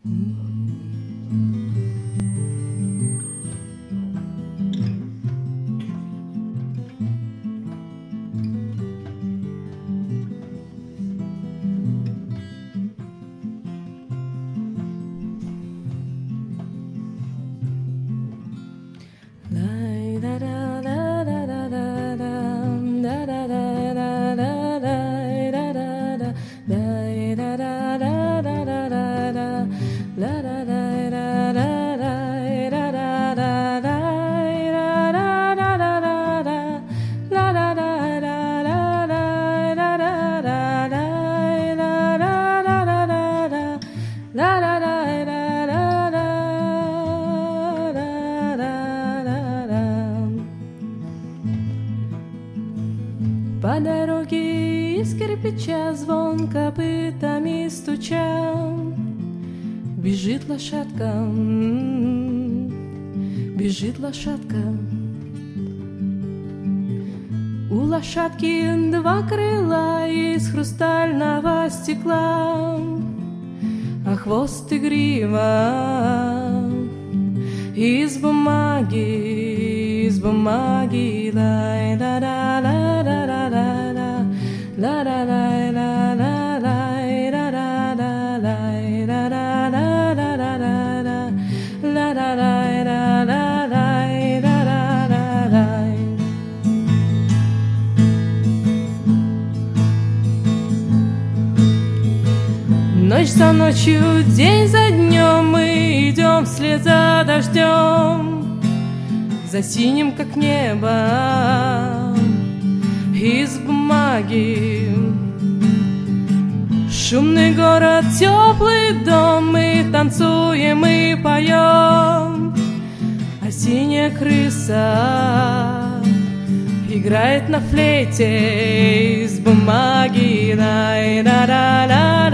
По дороге из кирпича звон копытами стуча, бежит лошадка, бежит лошадка. У лошадки два крыла из хрустального стекла, а хвост и грива из бумаги, из бумаги. Ночь за ночью, день за днем мы идем вслед за дождем, за синим, как небо, из бумаги. Шумный город, теплый дом, мы танцуем и поем, а синяя крыса играет на флейте из бумаги.